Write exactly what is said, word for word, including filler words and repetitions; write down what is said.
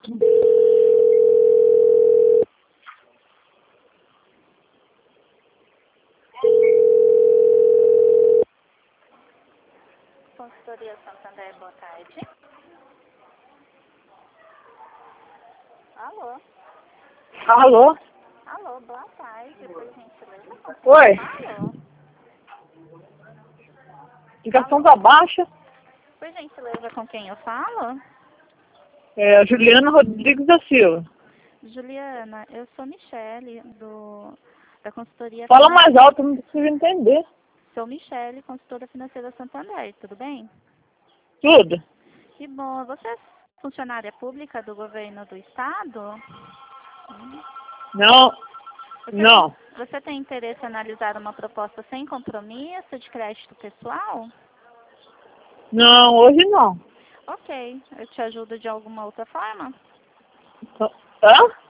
Consultoria Santander, boa tarde. Alô? Alô? Alô, boa tarde, por gentileza. Com quem Oi. eu falo? Ligação tá baixa. Por gentileza, com quem eu falo? É a Juliana Rodrigues da Silva. Juliana, eu sou Michele, do, da consultoria... Fala mais alto, não consigo entender. Sou Michele, consultora financeira Santander, tudo bem? Tudo? Que bom. Você é funcionária pública do governo do estado? Não, Você não. Tem, você tem interesse em analisar uma proposta sem compromisso de crédito pessoal? Não, hoje não. Ok. Eu te ajudo de alguma outra forma? Hã?